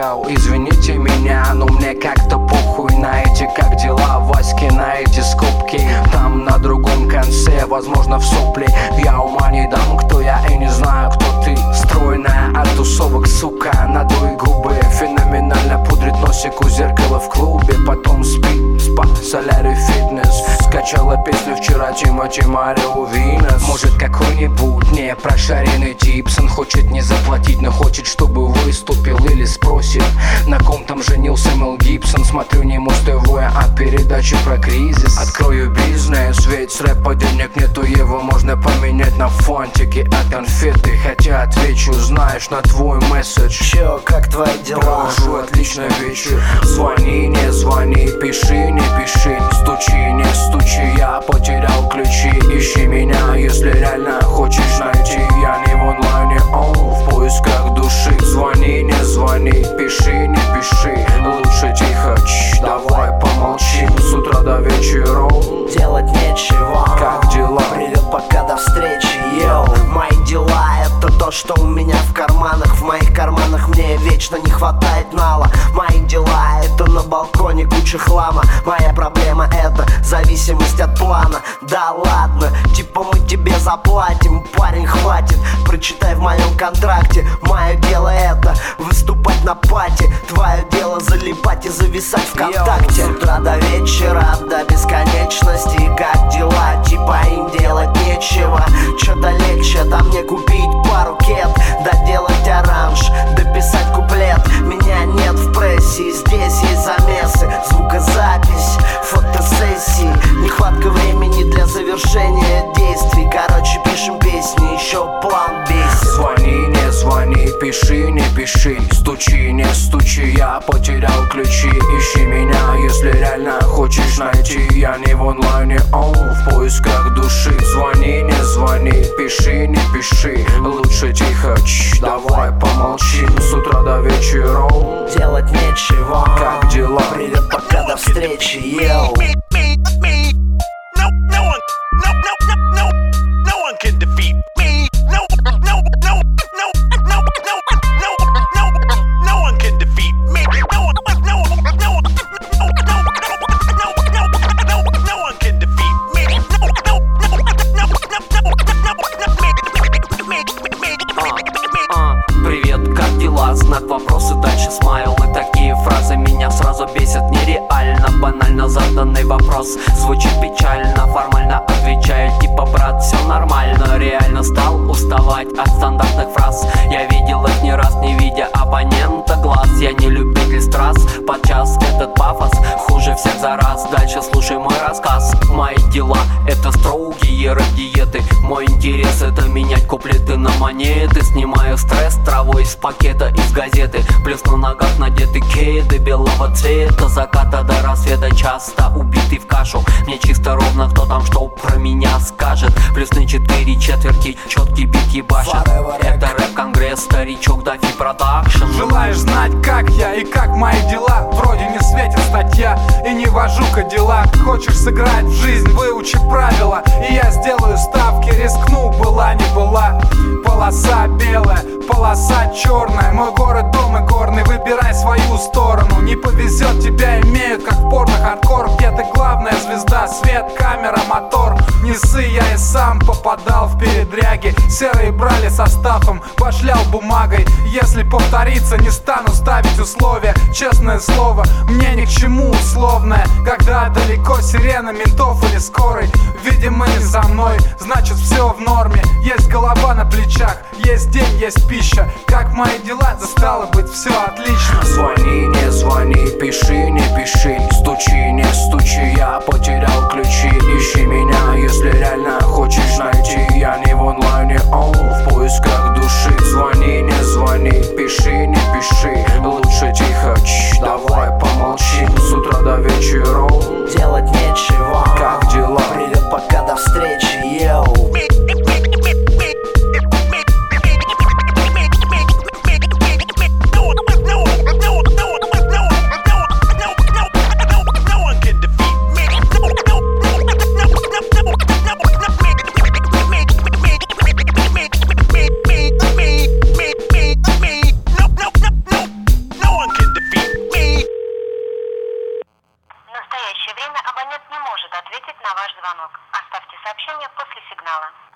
Йоу, извините меня, но мне как-то похуй на эти как дела Васьки, на эти скобки. Там на другом конце, возможно в сопли. Я ума не дам, кто я и не знаю, кто ты. Стройная от тусовок, сука, надуй губы. Феноменально пудрит носик у зеркала в клубе. Потом спит, спа, солярий, фитнес. Скачала песню вчера Тимати Марио Винес. Может какой-нибудь не прошаренный Типсон хочет не заплатить, но хочет, чтобы выступил или спросит, на ком там женился Мел Гибсон. Смотрю не Муз-ТВ, а передачи про кризис. Открою бизнес, ведь с рэпа денег нету, его можно поменять на фантики от конфеты. Хотя отвечу, знаешь, на твой месседж. Чё, как твои дела? Провожу отличный вечер. Звони, не звони, пиши, не пиши. Стучи, не стучи, я потерял ключи. Ищи меня, если реально хочешь найти. Я не в онлайне, в поисках души. Звони, не звони, пиши, не пиши. Лучше тихо, давай помолчим. С утра до вечера делать нечего. Как дела? Привет, пока до встречи, йоу. Мои дела — это то, что у меня в карманах. В моих карманах мне вечно не хватает нала. Мои дела — это на балконе куча хлама. Моя проблема — это зависимость от плана. Да ладно, типа мы тебе заплатим, парень, хватит. Прочитай в моем контракте. Мое дело — это выступать на пати. Твое дело — залипать и зависать ВКонтакте. С утра до вечера, до бесконечности. Как дела? Типа им делать нечего. Чё далече, да мне купить пару кет, доделать оранж, дописать куплет. Меня нет в прессе, здесь есть замесы, звукозапись, фотосессии. Нехватка времени для завершения действий. Короче, пишем песни, еще план бесит. Звони, не звони, пиши, не пиши. Стучи, не стучи, я потерял ключи. Ищи меня, если реально хочешь найти. Я не в онлайне, в поисках души. Звони, не звони, пиши, не пиши. Лучше тихо, давай помолчим. С утра до вечера делать нечего. Как дела? Привет, пока до встречи, йоу. Знак вопроса, дальше смайл. И такие фразы меня сразу бесят. Нереально, банально заданный вопрос звучит печально, формально отвечаю типа: брат, все нормально. Реально стал уставать от стандартных фраз. Я видел их не раз, не видя оппонента глаз. Я не любитель страз, подчас этот пафос хуже всех за раз. Дальше слушай мой рассказ. Мои дела — это строгие рэп-диеты. Мой интерес — это менять куплеты на монеты. Снимаю стресс травой из пакета, из газеты. Плюс на ногах надеты кеды белого цвета. Заката до рассвета, часто убитый в кашу. Мне чисто ровно, кто там что про меня скажет. Плюс на 4/4 четкий бит ебашит. Это рэп-конгресс, старичок, Дафи продакшн. Желаешь знать, как я и как мои дела? Вроде не светит статья и не вожу кадиллак. Хочешь сыграть в жизнь, выучи правила, и я сделаю ставки, рискну, была не была. Полоса белая, полоса черная. Мой город, дом и горный, выбирай свою сторону. Не повезет, тебя имеют, как в порно-хардкор, где ты главная звезда, свет, камера, мотор. Не ссы, я и сам попадал в передряги. Серые брали составом, башлял бумагой. Если повторится, не стану ставить условия. Честное слово, мне ни к чему условное. Когда далеко сирена ментов или скорой, видимо не за мной, значит все в норме. Есть голова на плечах, есть день, есть пища. Как мои дела, да стало быть все отлично. Звони, не звони, пиши, не пиши. Стучи, не стучи, я потерял ключи. Ищи меня, если реально хочешь найти. Я не в онлайне, в поисках души. Звони, не звони, пиши, не пиши. Лучше тихо, давай помолчим. С утра до вечера делать нечего. Как дела? Привет, пока до встречи, йоу. канала.